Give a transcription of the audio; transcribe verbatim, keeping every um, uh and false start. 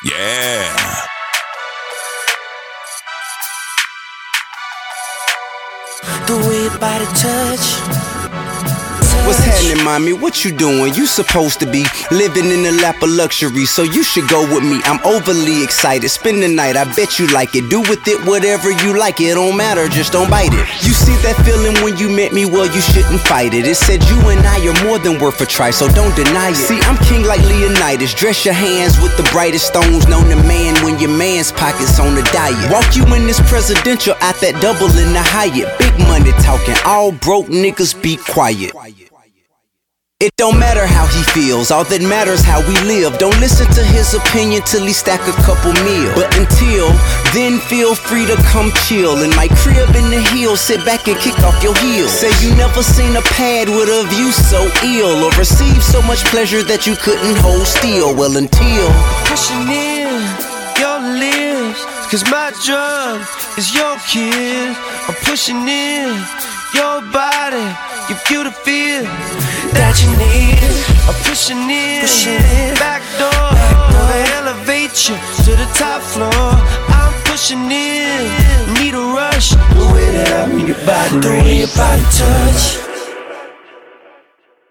Yeah. The way your body touch. What's happening, mommy? What you doing? You supposed to be living in the lap of luxury, so you should go with me. I'm overly excited. Spend the night, I bet you like it. Do with it whatever you like. It don't matter, just don't bite it. You see that feeling when you met me? Well, you shouldn't fight it. It said you and I are more than worth a try, so don't deny it. See, I'm king like Leonidas. Dress your hands with the brightest stones. Known to man when your man's pockets on the diet. Walk you in this presidential out that double in the Hyatt. Big money talking, all broke niggas be quiet. It don't matter how he feels, all that matters how we live. Don't listen to his opinion till he stack a couple meals. But until then, feel free to come chill in my crib in the hills. Sit back and kick off your heels. Say you never seen a pad with a view so ill, or received so much pleasure that you couldn't hold still. Well, until pushing in your lips, cause my drug is your kiss. I'm pushing in your body, your beautiful that you need. I'm pushing in, pushing in. Back door, back door. Elevate you to the top floor. I'm pushing in, need a rush. The way that I move your body, the way your body touch.